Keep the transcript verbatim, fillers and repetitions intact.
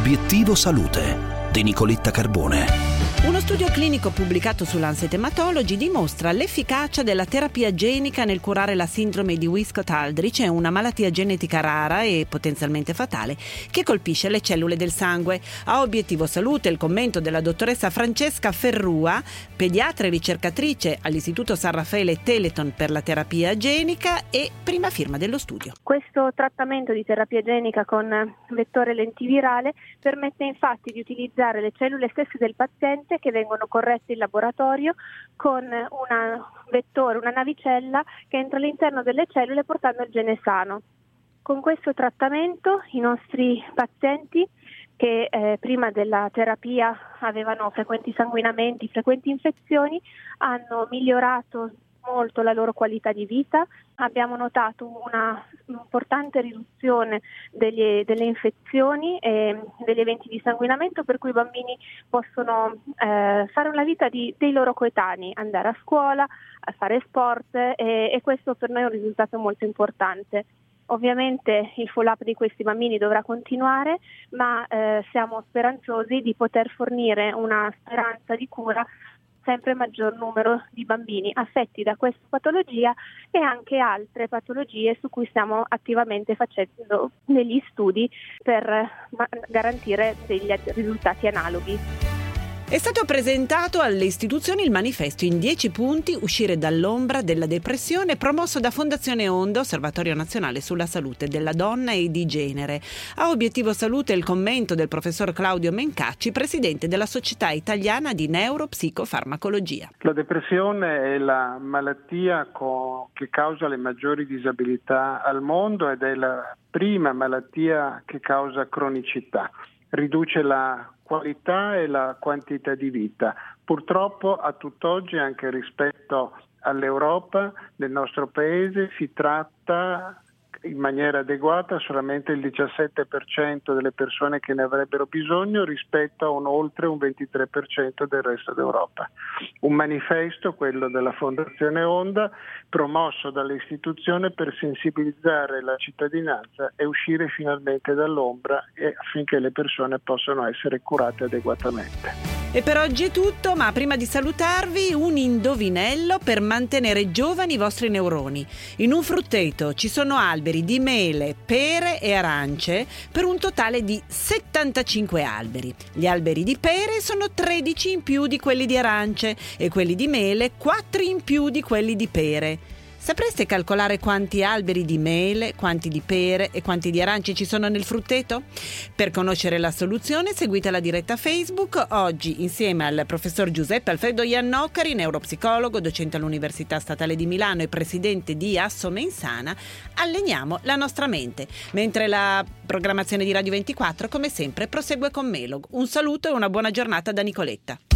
Obiettivo Salute di Nicoletta Carbone. Uno studio clinico pubblicato sull'Lancet Hematology dimostra l'efficacia della terapia genica nel curare la sindrome di Wiskott-Aldrich, una malattia genetica rara e potenzialmente fatale che colpisce le cellule del sangue. A Obiettivo Salute il commento della dottoressa Francesca Ferrua, pediatra e ricercatrice all'Istituto San Raffaele Telethon per la terapia genica e prima firma dello studio. Questo trattamento di terapia genica con vettore lentivirale permette infatti di utilizzare le cellule stesse del paziente che vengono corrette in laboratorio con un vettore, una navicella che entra all'interno delle cellule portando il gene sano. Con questo trattamento i nostri pazienti che eh, prima della terapia avevano frequenti sanguinamenti, frequenti infezioni, hanno migliorato molto la loro qualità di vita. Abbiamo notato una importante riduzione delle, delle infezioni e degli eventi di sanguinamento, per cui i bambini possono eh, fare una vita di, dei loro coetanei, andare a scuola, a fare sport e, e questo per noi è un risultato molto importante. Ovviamente il follow-up di questi bambini dovrà continuare, ma eh, siamo speranzosi di poter fornire una speranza di cura sempre maggior numero di bambini affetti da questa patologia e anche altre patologie su cui stiamo attivamente facendo degli studi per garantire degli risultati analoghi. È stato presentato alle istituzioni il manifesto in dieci punti uscire dall'ombra della depressione promosso da Fondazione Onda, Osservatorio Nazionale sulla Salute della Donna e di Genere. A Obiettivo Salute il commento del professor Claudio Mencacci, presidente della Società Italiana di Neuropsicofarmacologia. La depressione è la malattia co- che causa le maggiori disabilità al mondo ed è la prima malattia che causa cronicità. Riduce la qualità e la quantità di vita. Purtroppo a tutt'oggi, anche rispetto all'Europa, nel nostro paese si tratta in maniera adeguata solamente il diciassette per cento delle persone che ne avrebbero bisogno rispetto a un oltre un ventitré per cento del resto d'Europa. Un manifesto, quello della Fondazione Onda, promosso dall'istituzione per sensibilizzare la cittadinanza e uscire finalmente dall'ombra e affinché le persone possano essere curate adeguatamente. E per oggi è tutto, ma prima di salutarvi un indovinello per mantenere giovani i vostri neuroni. In un frutteto ci sono alberi di mele, pere e arance per un totale di settantacinque alberi. Gli alberi di pere sono tredici in più di quelli di arance e quelli di mele quattro in più di quelli di pere. Sapreste calcolare quanti alberi di mele, quanti di pere e quanti di arance ci sono nel frutteto? Per conoscere la soluzione seguite la diretta Facebook. Oggi insieme al professor Giuseppe Alfredo Iannocari, neuropsicologo, docente all'Università Statale di Milano e presidente di Assomensana, alleniamo la nostra mente. Mentre la programmazione di Radio ventiquattro, come sempre, prosegue con Melog. Un saluto e una buona giornata da Nicoletta.